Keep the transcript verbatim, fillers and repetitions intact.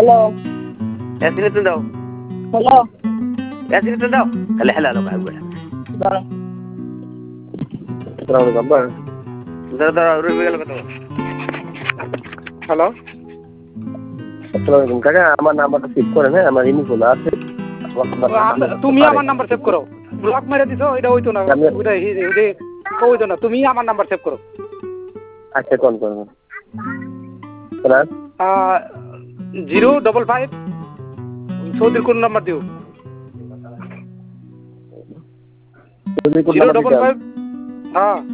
hello এসিনে তো দাও hello এসিনে তো দাও হ্যালো হ্যালো হ্যালো ভাই দাঁড়ান দাঁড়াও গাব্বার দাঁড়াও দাঁড়াও রুবে গেল কত হ্যালো আসসালামু আলাইকুম কাকা আমার নাম্বারটা সেভ করেন হ্যাঁ আমার রিমুভ হলো আছে তুমি আমার নাম্বার সেভ করো ব্লক মেরে দিছো এটা হইতো না ওইটা হইতো না তুমি আমার নাম্বার সেভ করো আচ্ছা কোন কোন জিরো ডবল ফাইভ সৌদির কোন নাম্বার দিও জিরো ডবল ফাইভ হ্যাঁ